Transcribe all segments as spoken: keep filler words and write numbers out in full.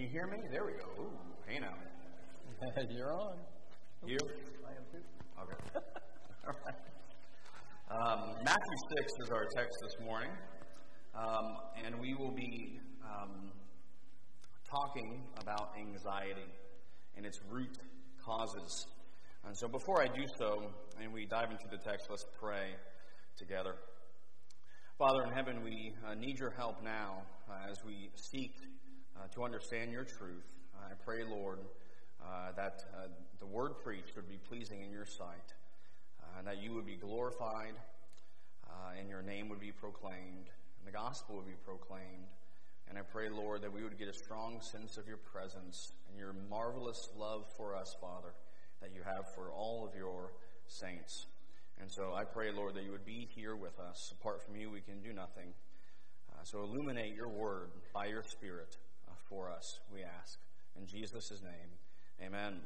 you hear me? There we go. Ooh, hey now. You're on. You? I am too. Okay. All right. Um, Matthew six is our text this morning, um, and we will be um, talking about anxiety and its root causes. And so before I do so, and we dive into the text, let's pray together. Father in heaven, we uh, need your help now uh, as we seek uh, to understand your truth. I pray, Lord, uh, that uh, the word preached would be pleasing in your sight, uh, and that you would be glorified, uh, and your name would be proclaimed, and the gospel would be proclaimed. And I pray, Lord, that we would get a strong sense of your presence and your marvelous love for us, Father, that you have for all of your saints. And so I pray, Lord, that you would be here with us. Apart from you, we can do nothing. Uh, so illuminate your word by your Spirit uh, for us, we ask. In Jesus' name, amen.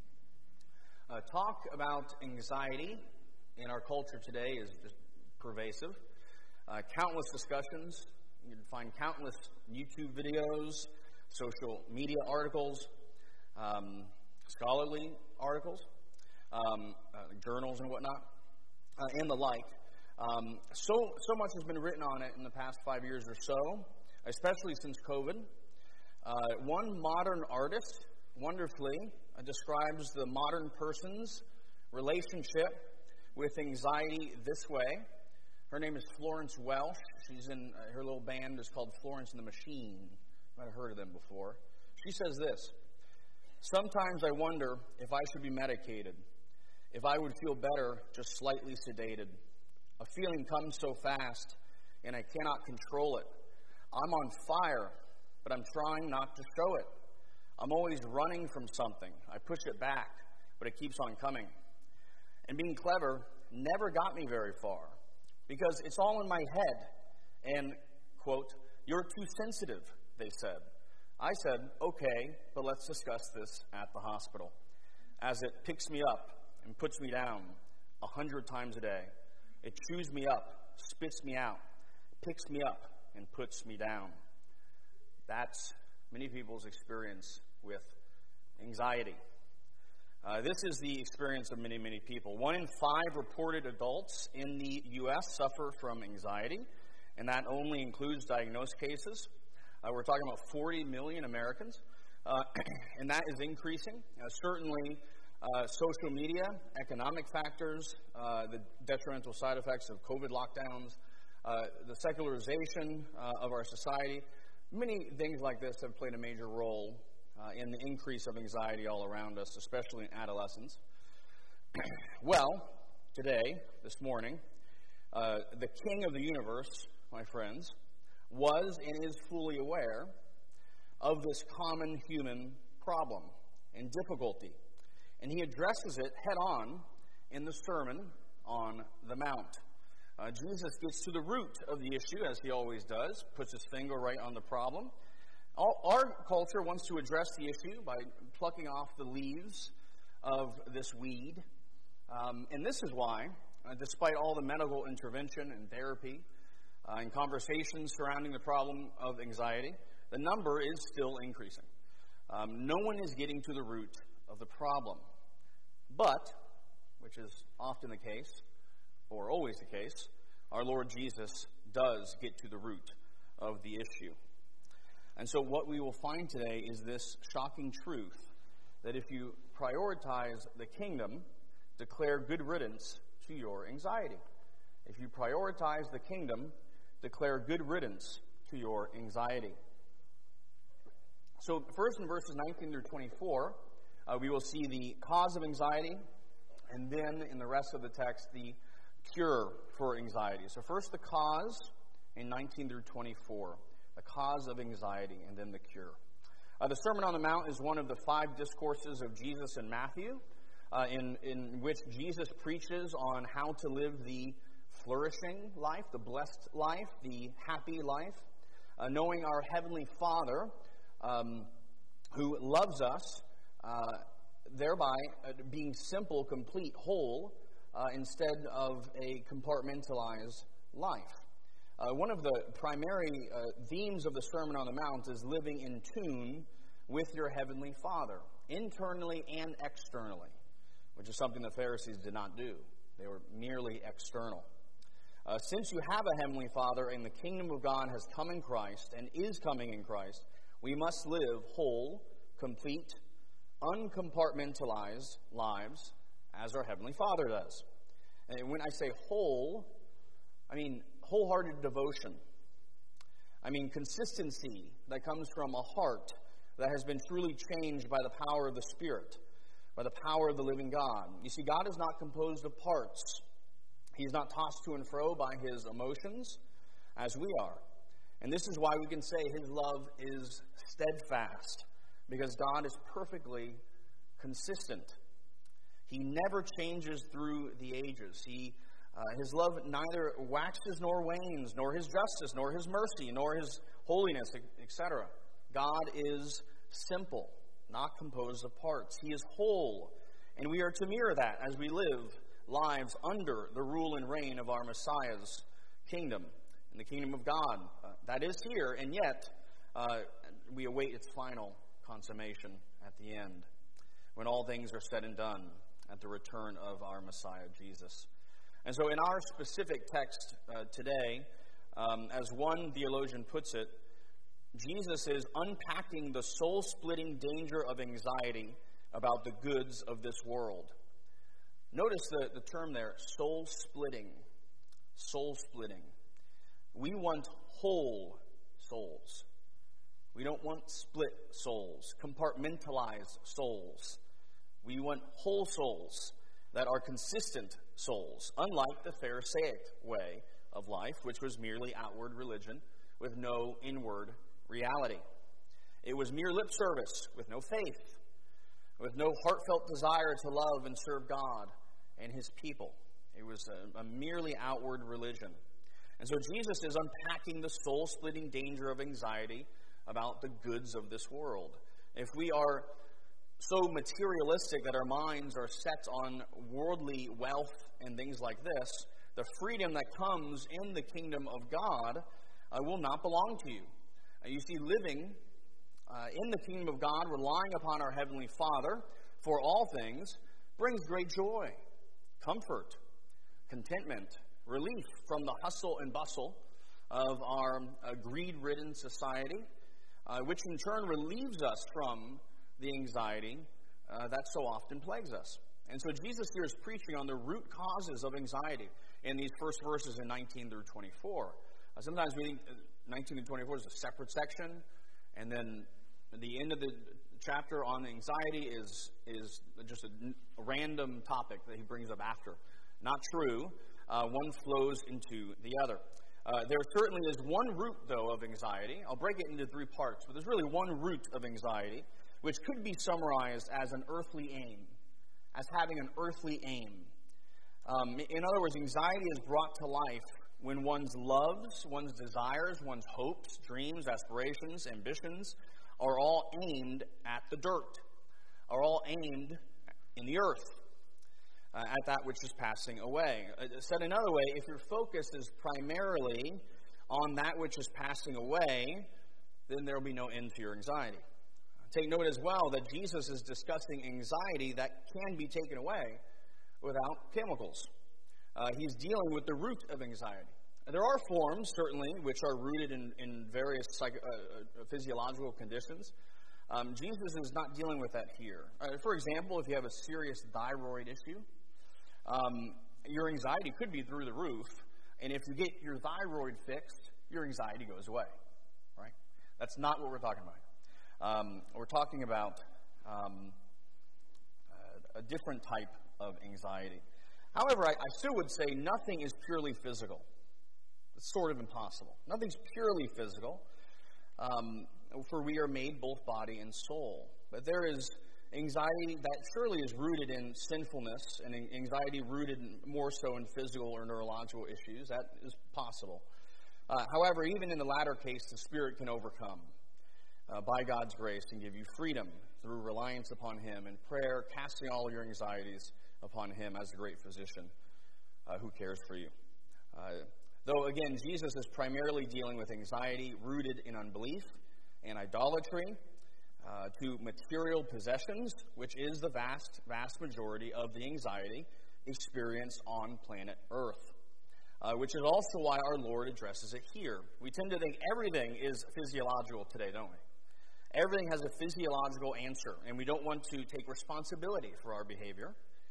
Uh, talk about anxiety in our culture today is pervasive. Uh, countless discussions. You can find countless YouTube videos, social media articles, um, scholarly articles, um, uh, journals and whatnot. Uh, and the like. Um, so so much has been written on it in the past five years or so, especially since COVID. Uh, one modern artist wonderfully uh, describes the modern person's relationship with anxiety this way. Her name is Florence Welch. She's in, uh, her little band is called Florence and the Machine. You might have heard of them before. She says this: "Sometimes I wonder if I should be medicated. If I would feel better, just slightly sedated. A feeling comes so fast, and I cannot control it. I'm on fire, but I'm trying not to show it. I'm always running from something. I push it back, but it keeps on coming. And being clever never got me very far, because it's all in my head. And, quote, you're too sensitive, they said. I said, okay, but let's discuss this at the hospital, as it picks me up and puts me down a hundred times a day. It chews me up, spits me out, picks me up, and puts me down." That's many people's experience with anxiety. Uh, this is the experience of many, many people. One in five reported adults in the U S suffer from anxiety, and that only includes diagnosed cases. Uh, we're talking about forty million Americans, uh, and that is increasing. Uh, certainly, Uh, social media, economic factors, uh, the detrimental side effects of COVID lockdowns, uh, the secularization uh, of our society, many things like this have played a major role uh, in the increase of anxiety all around us, especially in adolescents. Well, today, this morning, uh, the King of the universe, my friends, was and is fully aware of this common human problem and difficulty. And he addresses it head-on in the Sermon on the Mount. Uh, Jesus gets to the root of the issue, as he always does, puts his finger right on the problem. All, our culture wants to address the issue by plucking off the leaves of this weed. Um, and this is why, uh, despite all the medical intervention and therapy uh, and conversations surrounding the problem of anxiety, the number is still increasing. Um, no one is getting to the root of the problem. But, which is often the case, or always the case, our Lord Jesus does get to the root of the issue. And so what we will find today is this shocking truth, that if you prioritize the kingdom, declare good riddance to your anxiety. If you prioritize the kingdom, declare good riddance to your anxiety. So first in verses nineteen through twenty-four, Uh, we will see the cause of anxiety, and then in the rest of the text, the cure for anxiety. So first the cause in nineteen through twenty-four, the cause of anxiety, and then the cure. Uh, the Sermon on the Mount is one of the five discourses of Jesus in Matthew, uh, in, in which Jesus preaches on how to live the flourishing life, the blessed life, the happy life, uh, knowing our Heavenly Father um, who loves us, Uh, thereby uh, being simple, complete, whole, uh, instead of a compartmentalized life. Uh, one of the primary uh, themes of the Sermon on the Mount is living in tune with your heavenly Father, internally and externally, which is something the Pharisees did not do. They were merely external. Uh, since you have a heavenly Father and the kingdom of God has come in Christ and is coming in Christ, we must live whole, complete, uncompartmentalized lives as our heavenly Father does. And when I say whole, I mean wholehearted devotion. I mean consistency that comes from a heart that has been truly changed by the power of the Spirit, by the power of the living God. You see, God is not composed of parts. He's not tossed to and fro by his emotions as we are. And this is why we can say his love is steadfast, because God is perfectly consistent. He never changes through the ages. He, uh, his love neither waxes nor wanes, nor his justice, nor his mercy, nor his holiness, et cetera. God is simple, not composed of parts. He is whole, and we are to mirror that as we live lives under the rule and reign of our Messiah's kingdom, and the kingdom of God. Uh, that is here, and yet uh, we await its final consummation at the end, when all things are said and done at the return of our Messiah, Jesus. And so in our specific text uh, today, um, as one theologian puts it, Jesus is unpacking the soul-splitting danger of anxiety about the goods of this world. Notice the, the term there, soul-splitting. Soul-splitting. We want whole souls. We don't want split souls, compartmentalized souls. We want whole souls that are consistent souls, unlike the Pharisaic way of life, which was merely outward religion with no inward reality. It was mere lip service with no faith, with no heartfelt desire to love and serve God and his people. It was a, a merely outward religion. And so Jesus is unpacking the soul-splitting danger of anxiety about the goods of this world. If we are so materialistic that our minds are set on worldly wealth and things like this, the freedom that comes in the kingdom of God uh, will not belong to you. Uh, you see, living uh, in the kingdom of God, relying upon our Heavenly Father for all things, brings great joy, comfort, contentment, relief from the hustle and bustle of our uh, greed-ridden society, uh, which in turn relieves us from the anxiety uh, that so often plagues us. And so Jesus here is preaching on the root causes of anxiety in these first verses in nineteen through twenty-four. Uh, sometimes we think nineteen through twenty-four is a separate section, and then the end of the chapter on anxiety is, is just a, a random topic that he brings up after. Not true. Uh, one flows into the other. Uh, there certainly is one root, though, of anxiety. I'll break it into three parts, but there's really one root of anxiety, which could be summarized as an earthly aim, as having an earthly aim. Um, in other words, anxiety is brought to life when one's loves, one's desires, one's hopes, dreams, aspirations, ambitions are all aimed at the dirt, are all aimed in the earth, uh, at that which is passing away. Uh, said another way, if your focus is primarily on that which is passing away, then there will be no end to your anxiety. Take note as well that Jesus is discussing anxiety that can be taken away without chemicals. Uh, he's dealing with the root of anxiety. And there are forms, certainly, which are rooted in, in various psycho, uh, physiological conditions. Um, Jesus is not dealing with that here. Uh, for example, if you have a serious thyroid issue, um, your anxiety could be through the roof, and if you get your thyroid fixed, your anxiety goes away. Right? That's not what we're talking about. Um, we're talking about um, uh, a different type of anxiety. However, I, I still would say nothing is purely physical. It's sort of impossible. Nothing's purely physical, um, for we are made both body and soul. But there is anxiety that surely is rooted in sinfulness, and anxiety rooted more so in physical or neurological issues. That is possible. Uh, however, even in the latter case, the Spirit can overcome uh, by God's grace and give you freedom through reliance upon Him and prayer, casting all your anxieties upon Him as the great physician uh, who cares for you. Uh, though, again, Jesus is primarily dealing with anxiety rooted in unbelief and idolatry. uh, to material possessions, which is the vast, vast majority of the anxiety experienced on planet Earth, uh, which is also why our Lord addresses it here. We tend to think everything is physiological today, don't we? Everything has a physiological answer, and we don't want to take responsibility for our behavior.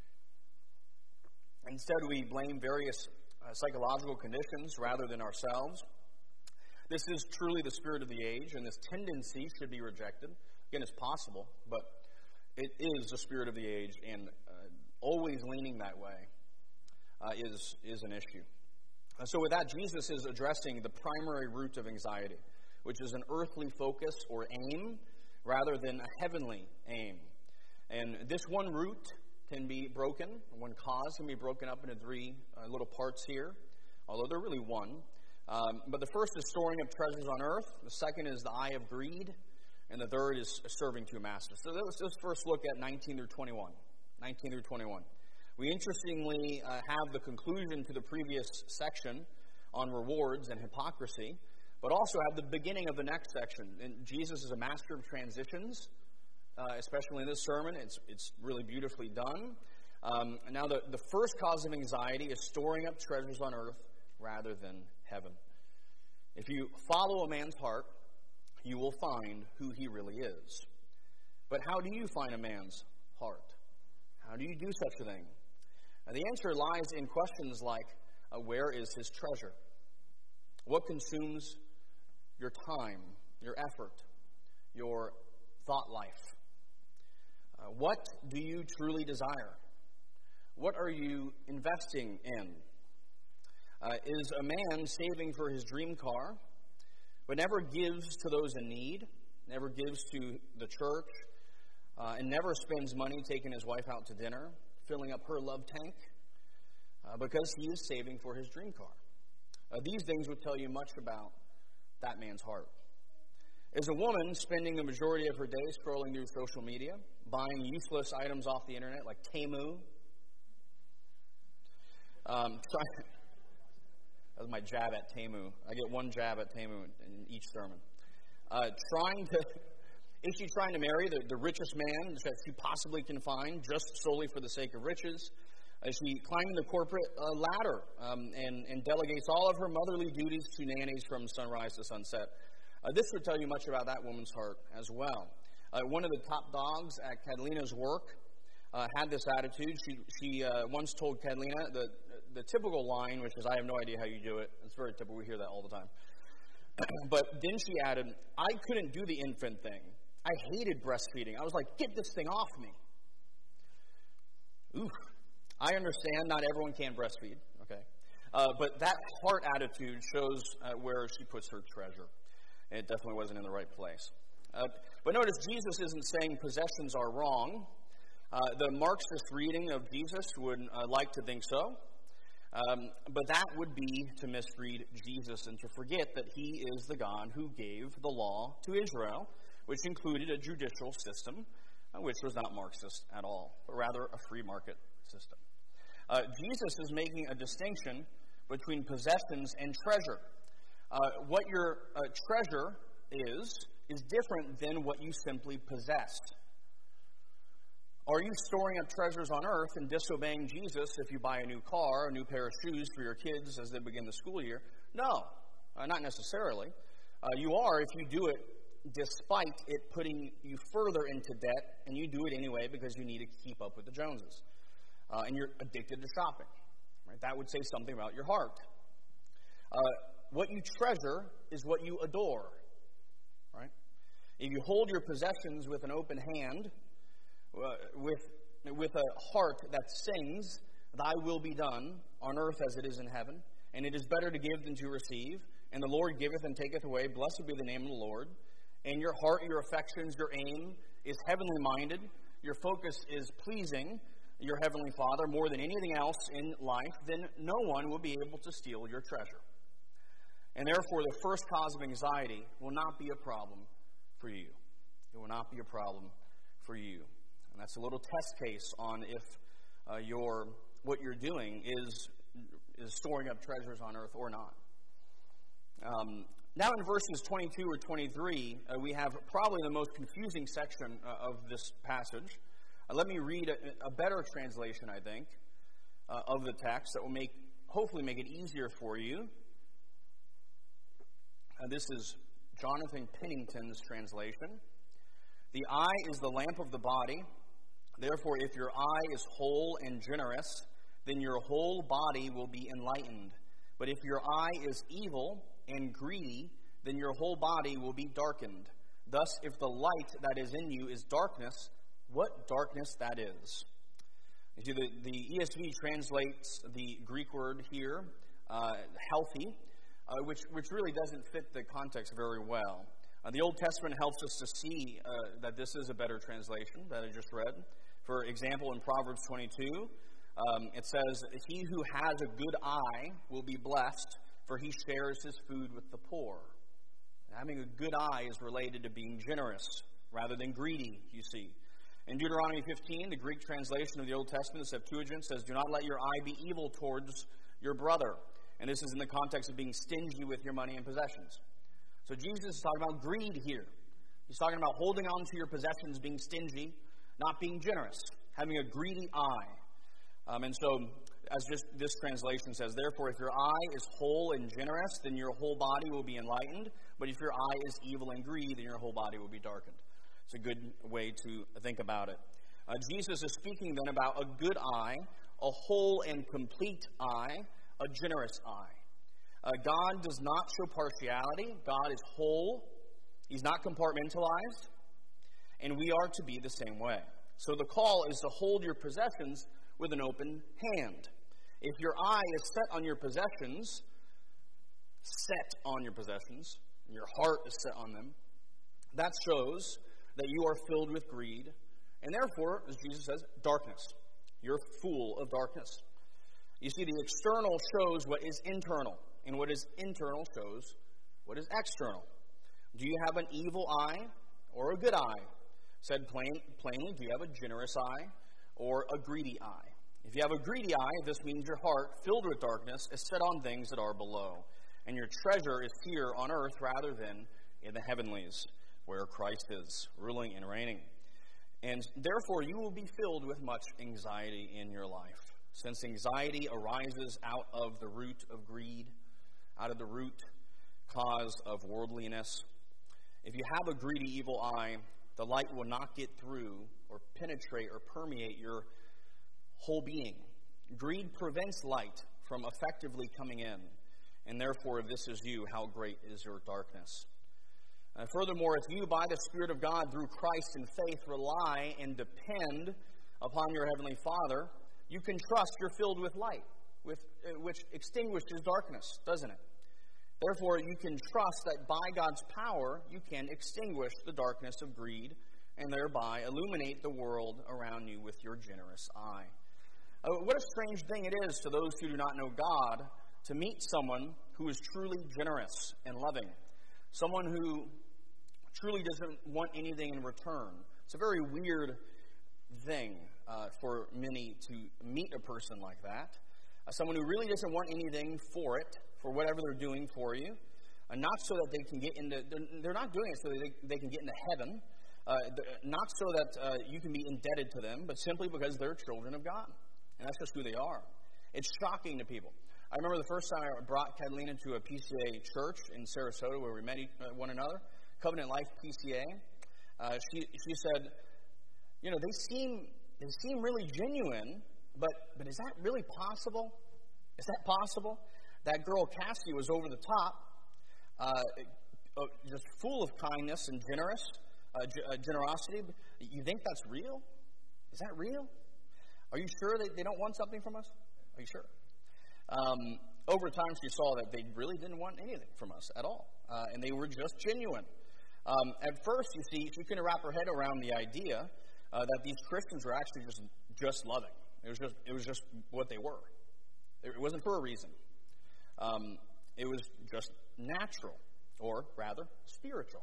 Instead, we blame various uh, psychological conditions rather than ourselves. This is truly the spirit of the age, and this tendency should be rejected. Again, it's possible, but it is the spirit of the age, and uh, always leaning that way uh, is, is an issue. Uh, so with that, Jesus is addressing the primary root of anxiety, which is an earthly focus or aim rather than a heavenly aim. And this one root can be broken, one cause can be broken up into three uh, little parts here, although they're really one. Um, but the first is storing up treasures on earth. The second is the eye of greed. And the third is serving two masters. So let's just first look at nineteen through twenty-one. nineteen through twenty-one. We interestingly uh, have the conclusion to the previous section on rewards and hypocrisy, but also have the beginning of the next section. And Jesus is a master of transitions, uh, especially in this sermon. It's, it's really beautifully done. Um, now, the, the first cause of anxiety is storing up treasures on earth rather than heaven. If you follow a man's heart, you will find who he really is. But how do you find a man's heart? How do you do such a thing? Now, the answer lies in questions like, uh, where is his treasure? What consumes your time, your effort, your thought life? Uh, what do you truly desire? What are you investing in? Uh, is a man saving for his dream car, but never gives to those in need, never gives to the church, uh, and never spends money taking his wife out to dinner, filling up her love tank, uh, because he is saving for his dream car? Uh, these things would tell you much about that man's heart. Is a woman spending the majority of her day scrolling through social media, buying useless items off the internet like Temu? Um, so I, that was my jab at Temu. I get one jab at Temu in each sermon. Uh, trying to, is she trying to marry the, the richest man that she possibly can find just solely for the sake of riches? Is she climbing the corporate uh, ladder um, and, and delegates all of her motherly duties to nannies from sunrise to sunset? Uh, this would tell you much about that woman's heart as well. Uh, one of the top dogs at Catalina's work uh, had this attitude. She, she uh, once told Catalina the the typical line, which is, I have no idea how you do it. It's very typical. We hear that all the time. But then she added, I couldn't do the infant thing. I hated breastfeeding. I was like, get this thing off me. Oof. I understand not everyone can breastfeed, okay? Uh, but that heart attitude shows uh, where she puts her treasure. And it definitely wasn't in the right place. Uh, but notice, Jesus isn't saying possessions are wrong. Uh, the Marxist reading of Jesus would uh, like to think so. Um, but that would be to misread Jesus and to forget that he is the God who gave the law to Israel, which included a judicial system, uh, which was not Marxist at all, but rather a free market system. Uh, Jesus is making a distinction between possessions and treasure. Uh, what your uh, treasure is, is different than what you simply possess. Are you storing up treasures on earth and disobeying Jesus if you buy a new car, a new pair of shoes for your kids as they begin the school year? No, uh, not necessarily. Uh, you are if you do it despite it putting you further into debt, and you do it anyway because you need to keep up with the Joneses. Uh, and you're addicted to shopping. Right? That would say something about your heart. Uh, what you treasure is what you adore. Right? If you hold your possessions with an open hand, Uh, with with a heart that sings, thy will be done on earth as it is in heaven, and it is better to give than to receive, and the Lord giveth and taketh away, blessed be the name of the Lord, and your heart, your affections, your aim is heavenly minded, your focus is pleasing your heavenly Father more than anything else in life, then no one will be able to steal your treasure. And therefore, the first cause of anxiety will not be a problem for you. It will not be a problem for you. And that's a little test case on if uh, your what you're doing is is storing up treasures on earth or not. Um, Now in verses twenty-two or twenty-three, uh, we have probably the most confusing section uh, of this passage. Uh, let me read a, a better translation, I think, uh, of the text that will make, hopefully make it easier for you. Uh, this is Jonathan Pennington's translation. The eye is the lamp of the body. Therefore, if your eye is whole and generous, then your whole body will be enlightened. But if your eye is evil and greedy, then your whole body will be darkened. Thus, if the light that is in you is darkness, what darkness that is. You see, the, the E S V translates the Greek word here, uh, healthy, uh, which, which really doesn't fit the context very well. Uh, the Old Testament helps us to see uh, that this is a better translation that I just read. For example, in Proverbs twenty-two, um, it says, "He who has a good eye will be blessed, for he shares his food with the poor." Having a good eye is related to being generous rather than greedy, you see. In Deuteronomy fifteen, the Greek translation of the Old Testament, the Septuagint, says, "Do not let your eye be evil towards your brother." And this is in the context of being stingy with your money and possessions. So Jesus is talking about greed here. He's talking about holding on to your possessions, being stingy, not being generous, having a greedy eye. Um, and so, as this, this translation says, "Therefore, if your eye is whole and generous, then your whole body will be enlightened. But if your eye is evil and greedy, then your whole body will be darkened." It's a good way to think about it. Uh, Jesus is speaking then about a good eye, a whole and complete eye, a generous eye. Uh, God does not show partiality. God is whole. He's not compartmentalized. And we are to be the same way. So the call is to hold your possessions with an open hand. If your eye is set on your possessions, set on your possessions, your heart is set on them, that shows that you are filled with greed, and therefore, as Jesus says, darkness. You're full of darkness. You see, the external shows what is internal, and what is internal shows what is external. Do you have an evil eye or a good eye? Said plain, plainly, do you have a generous eye or a greedy eye? If you have a greedy eye, this means your heart, filled with darkness, is set on things that are below, and your treasure is here on earth rather than in the heavenlies, where Christ is, ruling and reigning. And therefore, you will be filled with much anxiety in your life, since anxiety arises out of the root of greed, out of the root cause of worldliness. If you have a greedy, evil eye, the light will not get through or penetrate or permeate your whole being. Greed prevents light from effectively coming in, and therefore, if this is you, how great is your darkness. And furthermore, if you, by the Spirit of God, through Christ in faith, rely and depend upon your Heavenly Father, you can trust you're filled with light, with, uh, which extinguishes darkness, doesn't it? Therefore, you can trust that by God's power, you can extinguish the darkness of greed and thereby illuminate the world around you with your generous eye. Uh, what a strange thing it is to those who do not know God to meet someone who is truly generous and loving, someone who truly doesn't want anything in return. It's a very weird thing uh, for many to meet a person like that, uh, someone who really doesn't want anything for it, for whatever they're doing for you, uh, not so that they can get into, they're, they're not doing it so that they, they can get into heaven, uh, not so that uh, you can be indebted to them, but simply because they're children of God. And that's just who they are. It's shocking to people. I remember the first time I brought Catalina to a P C A church in Sarasota where we met one another, Covenant Life P C A. Uh, she she said, you know, they seem they seem really genuine, but but is that really possible? Is that possible? That girl Cassie was over the top, uh, just full of kindness and generous uh, g- uh, generosity. You think that's real? Is that real? Are you sure they, they don't want something from us? Are you sure? Um, over time, she saw that they really didn't want anything from us at all, uh, and they were just genuine. Um, at first, you see, she couldn't wrap her head around the idea uh, that these Christians were actually just just loving. It was just it was just what they were. It wasn't for a reason. Um, it was just natural, or rather spiritual,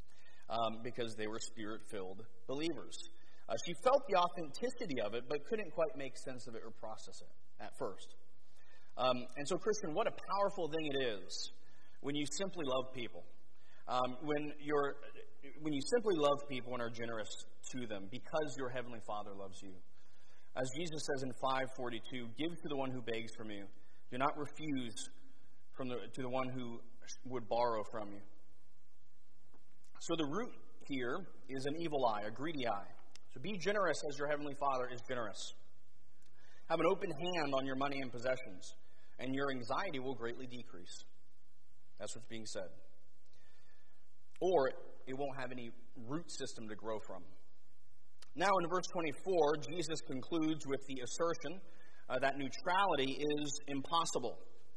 um, because they were spirit-filled believers. Uh, she felt the authenticity of it, but couldn't quite make sense of it or process it at first. Um, and so, Christian, what a powerful thing it is when you simply love people. Um, when you're, when you simply love people and are generous to them because your Heavenly Father loves you. As Jesus says in five forty-two, give to the one who begs from you. Do not refuse from the, to the one who would borrow from you. So the root here is an evil eye, a greedy eye. So be generous as your Heavenly Father is generous. Have an open hand on your money and possessions, and your anxiety will greatly decrease. That's what's being said. Or it won't have any root system to grow from. Now in verse twenty-four, Jesus concludes with the assertion uh, that neutrality is impossible.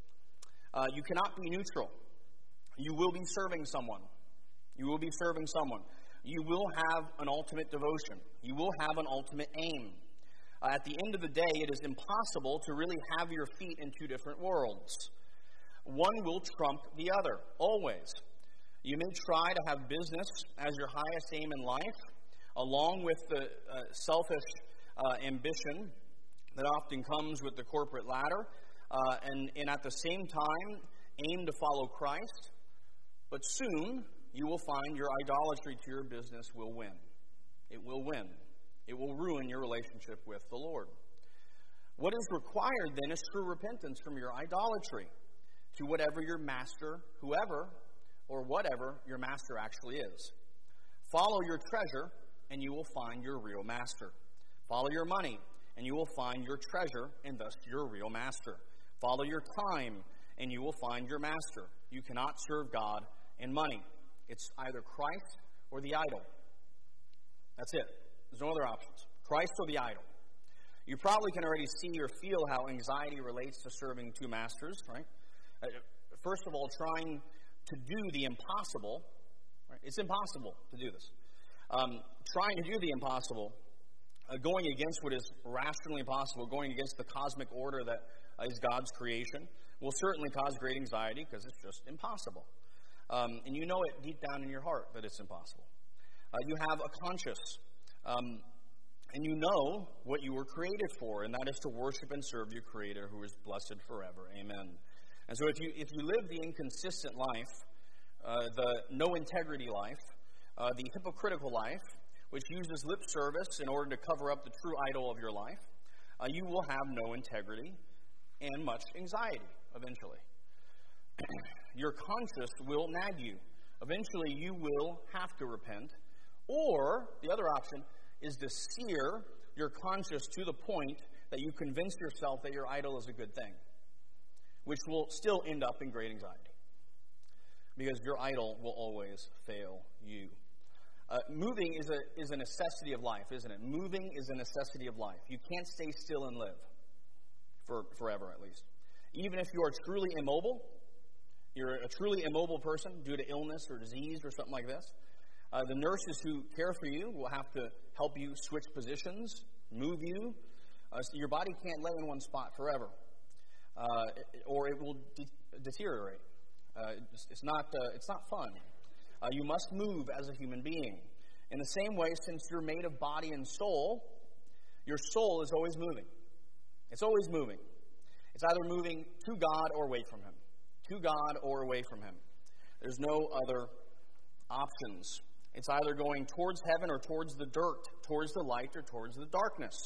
Uh, you cannot be neutral. You will be serving someone. You will be serving someone. You will have an ultimate devotion. You will have an ultimate aim. Uh, at the end of the day, it is impossible to really have your feet in two different worlds. One will trump the other, always. You may try to have business as your highest aim in life, along with the uh, selfish uh, ambition that often comes with the corporate ladder, uh, and, and at the same time, aim to follow Christ. But soon, you will find your idolatry to your business will win. It will win. It will ruin your relationship with the Lord. What is required then is true repentance from your idolatry to whatever your master, whoever or whatever your master actually is. Follow your treasure, and you will find your real master. Follow your money, and you will find your treasure, and thus your real master. Follow your time, and you will find your master. You cannot serve God and money. It's either Christ or the idol. That's it. There's no other options. Christ or the idol. You probably can already see or feel how anxiety relates to serving two masters, right? Uh, first of all, trying to do the impossible. Right? It's impossible to do this. Um, trying to do the impossible, uh, going against what is rationally possible, going against the cosmic order that uh, is God's creation, will certainly cause great anxiety because it's just impossible. Um, and you know it deep down in your heart that it's impossible. Uh, you have a conscience, um, and you know what you were created for, and that is to worship and serve your Creator who is blessed forever. Amen. And so if you if you live the inconsistent life, uh, the no integrity life, uh, the hypocritical life, which uses lip service in order to cover up the true idol of your life, uh, you will have no integrity and much anxiety eventually. Your conscience will nag you. Eventually, you will have to repent. Or, the other option is to sear your conscience to the point that you convince yourself that your idol is a good thing, which will still end up in great anxiety. Because your idol will always fail you. Uh, moving is a, is a necessity of life, isn't it? Moving is a necessity of life. You can't stay still and live. For forever, at least. Even if you are truly immobile, you're a truly immobile person due to illness or disease or something like this, uh, the nurses who care for you will have to help you switch positions, move you. Uh, so your body can't lay in one spot forever, uh, or it will de- deteriorate. Uh, it's, it's not uh, it's not fun. Uh, you must move as a human being. In the same way, since you're made of body and soul, your soul is always moving. It's always moving. It's either moving to God or away from Him. To God or away from Him. There's no other options. It's either going towards heaven or towards the dirt, towards the light or towards the darkness.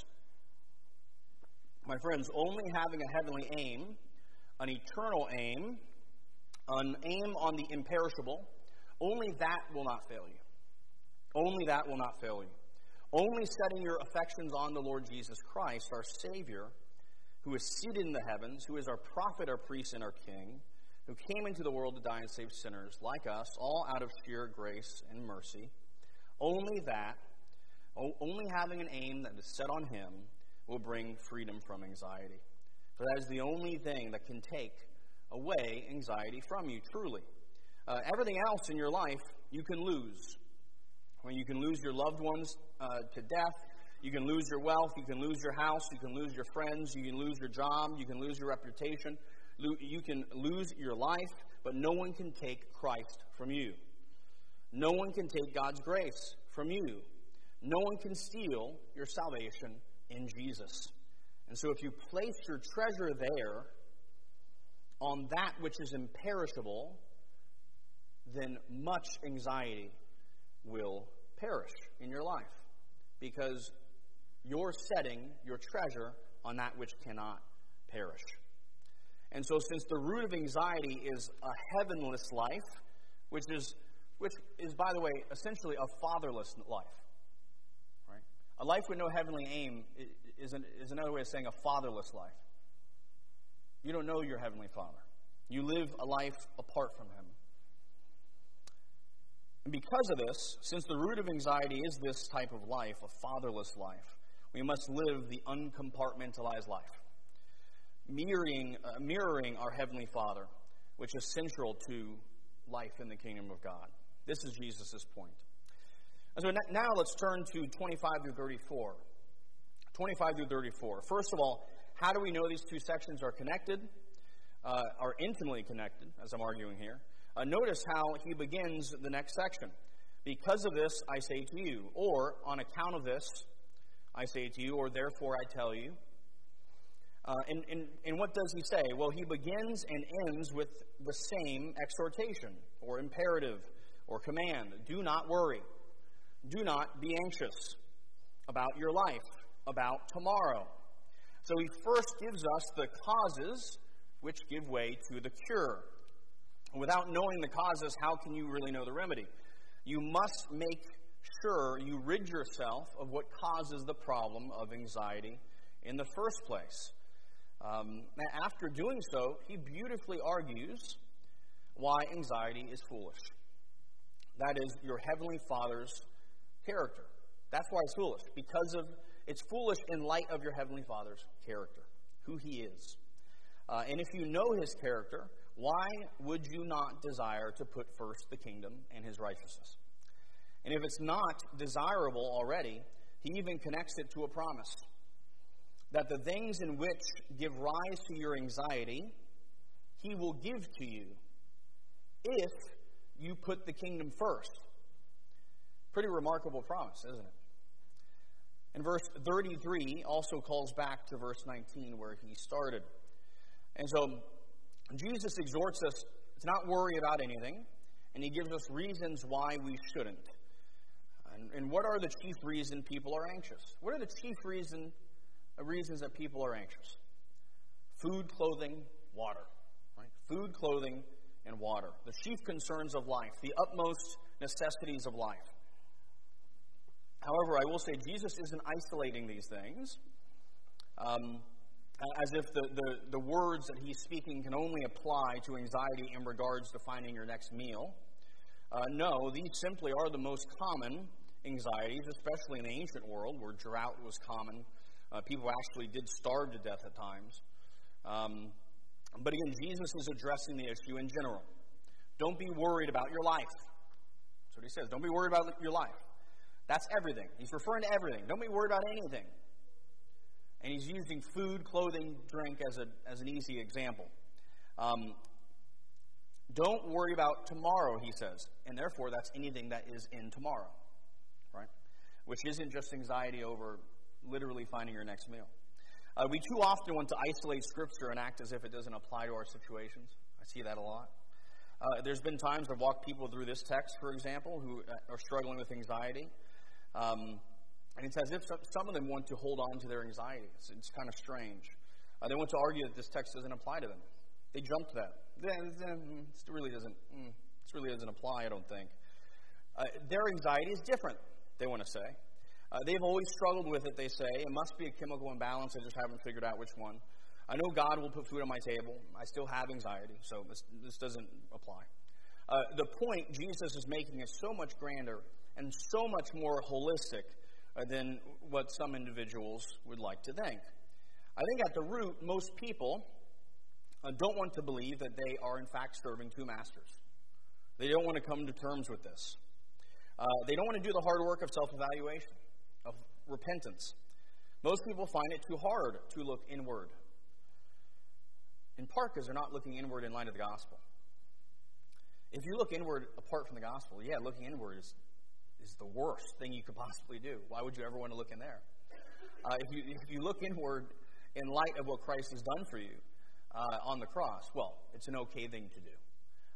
My friends, only having a heavenly aim, an eternal aim, an aim on the imperishable, only that will not fail you. Only that will not fail you. Only setting your affections on the Lord Jesus Christ, our Savior, who is seated in the heavens, who is our prophet, our priest, and our king, who came into the world to die and save sinners like us, all out of sheer grace and mercy. Only that, only having an aim that is set on Him, will bring freedom from anxiety. For that is the only thing that can take away anxiety from you, truly. Uh, everything else in your life, you can lose. When you can lose your loved ones uh, to death, you can lose your wealth, you can lose your house, you can lose your friends, you can lose your job, you can lose your reputation, you can lose your life, but no one can take Christ from you. No one can take God's grace from you. No one can steal your salvation in Jesus. And so if you place your treasure there on that which is imperishable, then much anxiety will perish in your life, because you're setting your treasure on that which cannot perish. And so since the root of anxiety is a heavenless life, which is, which is, by the way, essentially a fatherless life, right? A life with no heavenly aim is, an, is another way of saying a fatherless life. You don't know your heavenly Father. You live a life apart from Him. And because of this, since the root of anxiety is this type of life, a fatherless life, we must live the uncompartmentalized life, mirroring, uh, mirroring our Heavenly Father, which is central to life in the kingdom of God. This is Jesus' point. And so now let's turn to twenty-five through thirty-four. twenty-five through thirty-four. First of all, how do we know these two sections are connected, uh, are intimately connected, as I'm arguing here? Uh, notice how he begins the next section. Because of this, I say to you, or on account of this, I say to you, or therefore I tell you. Uh, and, and, and what does he say? Well, he begins and ends with the same exhortation, or imperative, or command. Do not worry. Do not be anxious about your life, about tomorrow. So he first gives us the causes which give way to the cure. Without knowing the causes, how can you really know the remedy? You must make sure you rid yourself of what causes the problem of anxiety in the first place. Um, after doing so, he beautifully argues why anxiety is foolish. That is your Heavenly Father's character. That's why it's foolish, because of it's foolish in light of your Heavenly Father's character, who He is. Uh, and if you know His character, why would you not desire to put first the kingdom and His righteousness? And if it's not desirable already, he even connects it to a promise that the things in which give rise to your anxiety, He will give to you if you put the kingdom first. Pretty remarkable promise, isn't it? And verse thirty-three also calls back to verse nineteen where he started. And so Jesus exhorts us to not worry about anything, and he gives us reasons why we shouldn't. And, and what are the chief reasons people are anxious? What are the chief reason, uh, reasons that people are anxious? Food, clothing, water. Right? Food, clothing, and water. The chief concerns of life, the utmost necessities of life. However, I will say Jesus isn't isolating these things um, as if the, the, the words that he's speaking can only apply to anxiety in regards to finding your next meal. Uh, no, these simply are the most common anxieties, especially in the ancient world where drought was common. Uh, people actually did starve to death at times. Um, but again, Jesus is addressing the issue in general. Don't be worried about your life. That's what he says. Don't be worried about your life. That's everything. He's referring to everything. Don't be worried about anything. And he's using food, clothing, drink as, a, as an easy example. Um, don't worry about tomorrow, he says. And therefore, that's anything that is in tomorrow. Right? Which isn't just anxiety over literally finding your next meal. Uh, we too often want to isolate Scripture and act as if it doesn't apply to our situations. I see that a lot. Uh, there's been times I've walked people through this text, for example, who are struggling with anxiety. Um, and it's as if some of them want to hold on to their anxiety. It's, it's kind of strange. Uh, they want to argue that this text doesn't apply to them. They jump to that. It really doesn't. This really doesn't apply, I don't think. Uh, their anxiety is different, they want to say. Uh, they've always struggled with it, they say. It must be a chemical imbalance. I just haven't figured out which one. I know God will put food on my table. I still have anxiety, so this, this doesn't apply. Uh, the point Jesus is making is so much grander and so much more holistic uh, than what some individuals would like to think. I think at the root, most people uh, don't want to believe that they are in fact serving two masters. They don't want to come to terms with this. Uh, they don't want to do the hard work of self-evaluation, of repentance. Most people find it too hard to look inward. In part because they're not looking inward in light of the gospel. If you look inward apart from the gospel, yeah, looking inward is, is the worst thing you could possibly do. Why would you ever want to look in there? Uh, if, you, if you look inward in light of what Christ has done for you uh, on the cross, well, it's an okay thing to do.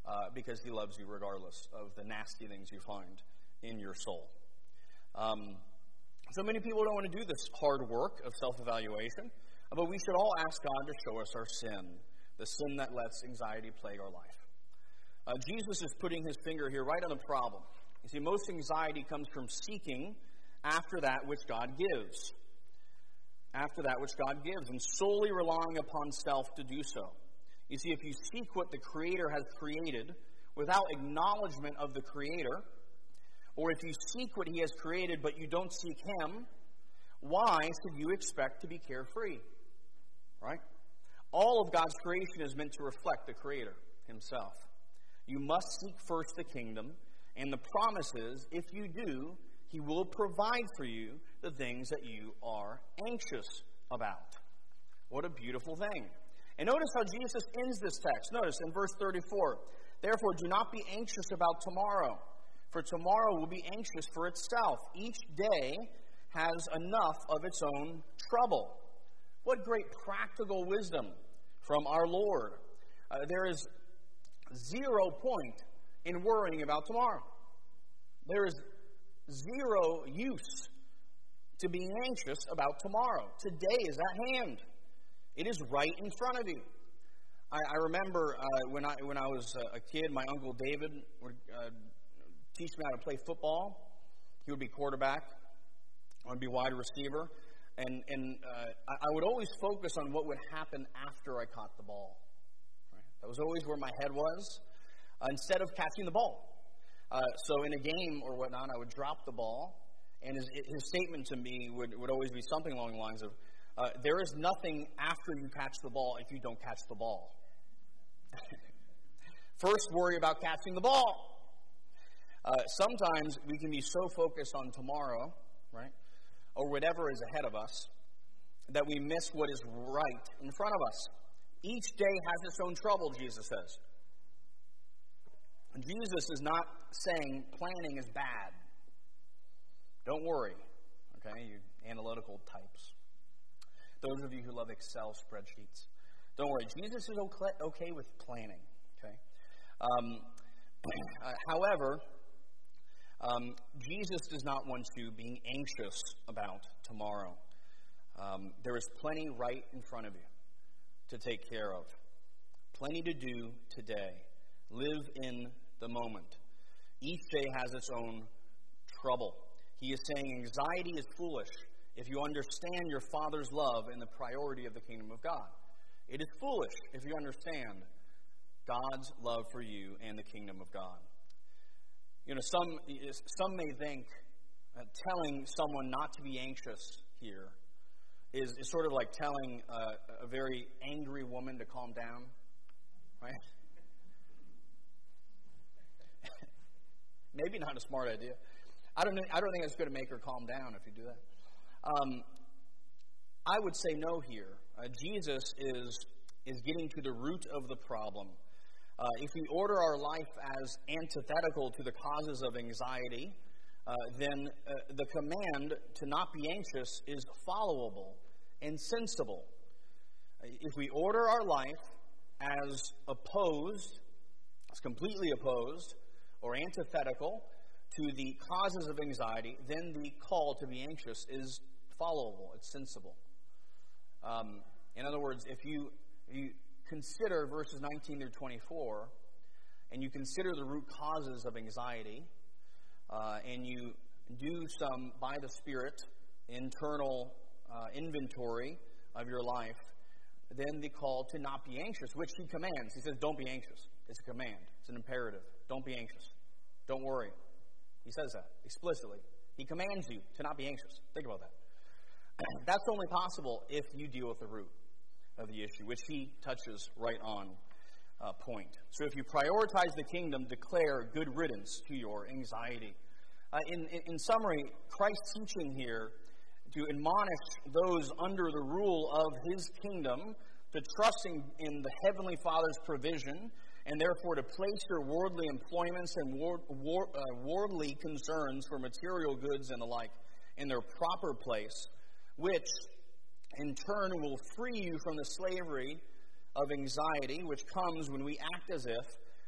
uh, because he loves you regardless of the nasty things you find in your soul. Um, so many people don't want to do this hard work of self-evaluation, but we should all ask God to show us our sin, the sin that lets anxiety plague our life. Uh, Jesus is putting his finger here right on the problem. You see, most anxiety comes from seeking after that which God gives. After that which God gives, and solely relying upon self to do so. You see, if you seek what the Creator has created without acknowledgement of the Creator, or if you seek what he has created but you don't seek him, why should you expect to be carefree? Right? All of God's creation is meant to reflect the Creator himself. You must seek first the kingdom, and the promise is, if you do, he will provide for you the things that you are anxious about. What a beautiful thing. And notice how Jesus ends this text. Notice in verse thirty-four, therefore do not be anxious about tomorrow, for tomorrow will be anxious for itself. Each day has enough of its own trouble. What great practical wisdom from our Lord. Uh, there is zero point in worrying about tomorrow. There is zero use to being anxious about tomorrow. Today is at hand. It is right in front of you. I, I remember uh, when I when I was a kid, my Uncle David would uh, teach me how to play football. He would be quarterback. I would be wide receiver. And, and uh, I, I would always focus on what would happen after I caught the ball. Right? That was always where my head was, uh, instead of catching the ball. Uh, so in a game or whatnot, I would drop the ball, and his, his statement to me would, would always be something along the lines of, uh, there is nothing after you catch the ball if you don't catch the ball. First, worry about catching the ball. Uh, sometimes we can be so focused on tomorrow, right, or whatever is ahead of us, that we miss what is right in front of us. Each day has its own trouble, Jesus says. Jesus is not saying planning is bad. Don't worry, okay, you analytical types. Those of you who love Excel spreadsheets. Don't worry, Jesus is okay with planning, okay? Um, uh, however, um, Jesus does not want you being anxious about tomorrow. Um, there is plenty right in front of you to take care of. Plenty to do today. Live in the moment. Each day has its own trouble. He is saying anxiety is foolish if you understand your Father's love and the priority of the kingdom of God. It is foolish if you understand God's love for you and the kingdom of God. You know, some some may think uh, telling someone not to be anxious here is, is sort of like telling uh, a very angry woman to calm down, right? Maybe not a smart idea. I don't. I don't think it's going to make her calm down if you do that. Um, I would say no here. Uh, Jesus is is getting to the root of the problem. Uh, if we order our life as antithetical to the causes of anxiety, uh, then uh, the command to not be anxious is followable and sensible. If we order our life as opposed, as completely opposed, or antithetical to the causes of anxiety, then the call to be anxious is followable, it's sensible. Um, in other words, if you, if you consider verses nineteen through twenty-four, and you consider the root causes of anxiety, uh, and you do some, by the Spirit, internal uh, inventory of your life, then the call to not be anxious, which he commands. He says, don't be anxious. It's a command. It's an imperative. Don't be anxious. Don't worry. He says that explicitly. He commands you to not be anxious. Think about that. That's only possible if you deal with the root of the issue, which he touches right on uh, point. So if you prioritize the kingdom, declare good riddance to your anxiety. Uh, in, in, in summary, Christ's teaching here to admonish those under the rule of his kingdom to trusting in the Heavenly Father's provision, and therefore to place your worldly employments and war, war, uh, worldly concerns for material goods and the like in their proper place, which in turn will free you from the slavery of anxiety, which comes when we act as if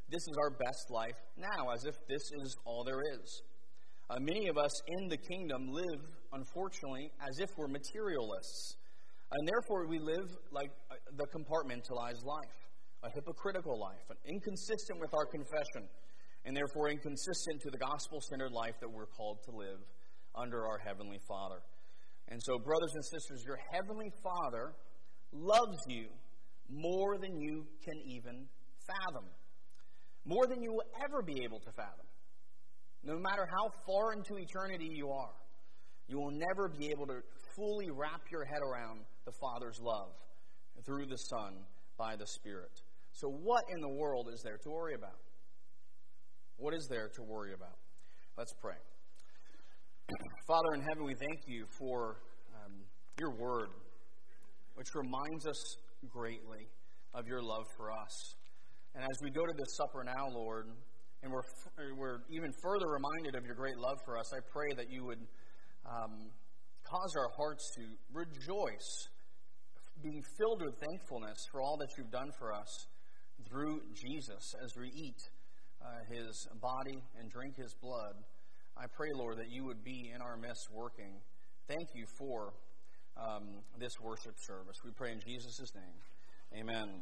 this is our best life now, as if this is all there is. Uh, many of us in the kingdom live, unfortunately, as if we're materialists. And therefore we live like uh, the compartmentalized life, a hypocritical life, inconsistent with our confession, and therefore inconsistent to the gospel-centered life that we're called to live under our Heavenly Father. And so, brothers and sisters, your Heavenly Father loves you more than you can even fathom, more than you will ever be able to fathom. No matter how far into eternity you are, you will never be able to fully wrap your head around the Father's love through the Son by the Spirit. So what in the world is there to worry about? What is there to worry about? Let's pray. Father in heaven, we thank you for um, your word, which reminds us greatly of your love for us. And as we go to this supper now, Lord, and we're, we're even further reminded of your great love for us, I pray that you would um, cause our hearts to rejoice, being filled with thankfulness for all that you've done for us through Jesus as we eat uh, his body and drink his blood. I pray, Lord, that you would be in our midst working. Thank you for um, this worship service. We pray in Jesus' name. Amen.